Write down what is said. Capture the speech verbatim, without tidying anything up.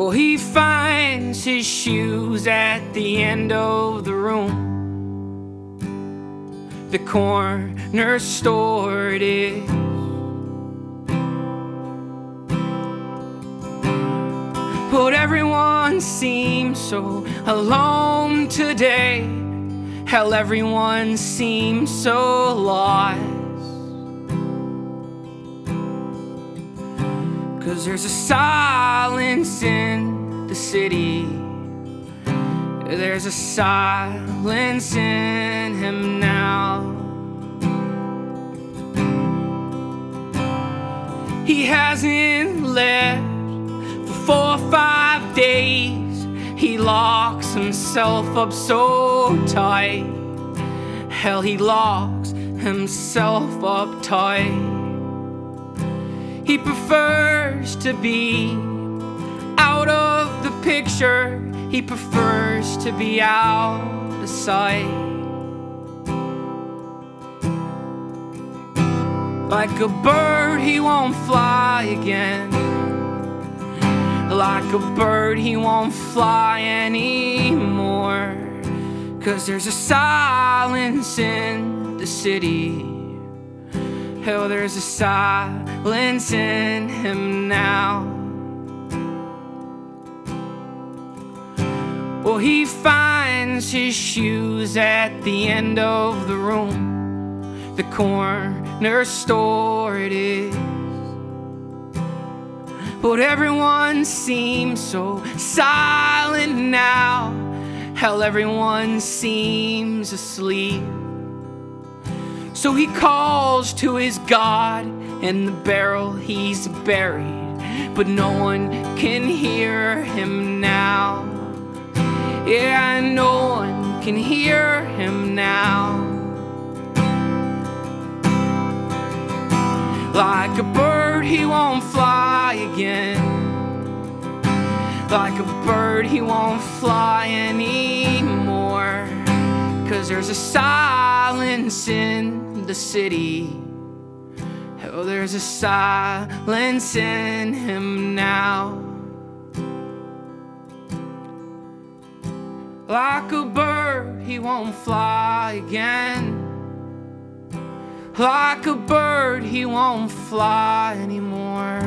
Well, he finds his shoes at the end of the room. The corner store it is. But everyone seems so alone today. Hell, everyone seems so lost. 'Cause there's a silence in the city. There's a silence in him now. He hasn't left for four or five days. He locks himself up so tight. Hell, he locks himself up tight. He prefers to be out of the picture. He prefers to be out of sight. Like a bird, he won't fly again. Like a bird, he won't fly anymore. 'Cause there's a silence in the city. Hell, there's a silence in him now. Well, he finds his shoes at the end of the room. The corner store it is. But everyone seems so silent now. Hell, everyone seems asleep. So he calls to his God in the barrel he's buried, but no one can hear him now. Yeah, no one can hear him now. Like a bird, he won't fly again. Like a bird, he won't fly anymore. 'Cause there's a silence in the city. Oh, there's a silence in him now. Like a bird, he won't fly again. Like a bird, he won't fly anymore.